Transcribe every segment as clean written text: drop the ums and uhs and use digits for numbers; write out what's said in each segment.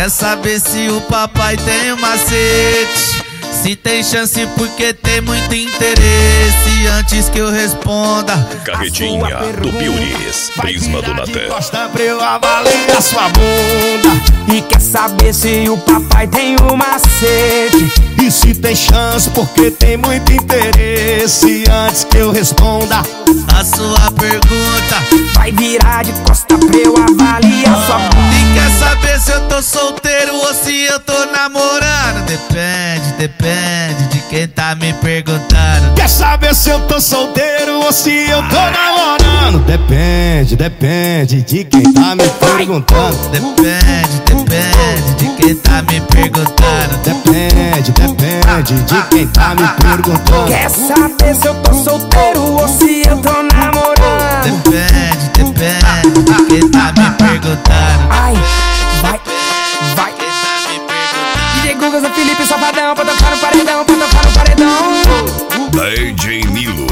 Quer saber se o papai tem um macete? Se tem chance porque tem muito interesse. Antes que eu responda, Carretinha do Piuris, Prisma do Natel. Gosta pra eu avaliar sua bunda. E quer saber se o papai tem um macete? E se tem chance porque tem muito interesse. Antes que eu responda a sua pergunta, vai virar de costa pra eu avaliar sua bunda. E quer saber se eu tô solteiro ou se eu tô namorando? Depende de quem tá me perguntando. Quer saber se eu tô solteiro ou se eu tô namorando? Depende de quem tá me perguntando. Depende de quem tá me perguntando. Depende de quem tá me perguntando. Quer saber se eu tô solteiro ou se eu tô namorando? Depende de quem tá me perguntando. Ai, vai. DJ Guga, Zé Felipe, Safadão, pra tocar no paredão, pra tocar no paredão. DJ Milo.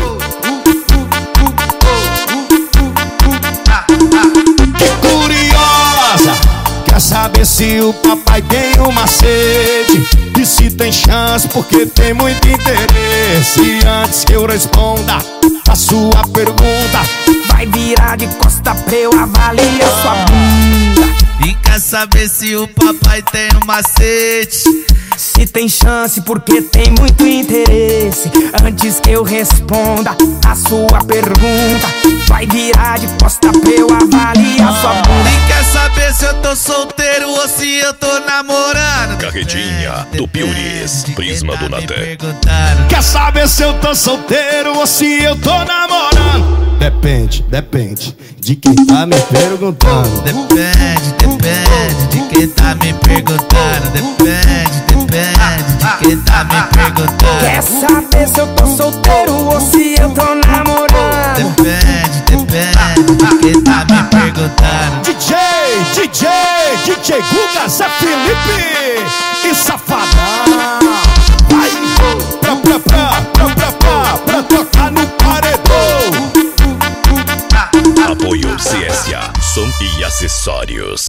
Que curiosa! Quer saber se o papai tem um macete? E se tem chance porque tem muito interesse. Antes que eu responda a sua pergunta, vai virar de costa pra eu avaliar sua bunda. E quer saber se o papai tem um macete? Se tem chance porque tem muito interesse. Antes que eu responda a sua pergunta, vai virar de costa pra eu avaliar sua bunda. E quer saber se eu tô solteiro ou se eu tô namorando? Carretinha do Piuris, Prisma do Natel. Quer saber se eu tô solteiro ou se eu tô namorando? Depende de quem tá me perguntando. Depende de quem tá me perguntando. Depende de quem tá me perguntando. Quer saber se eu tô solteiro ou se eu tô namorando? Depende de quem tá me perguntando. DJ Guga, Zé Felipe e Safadão.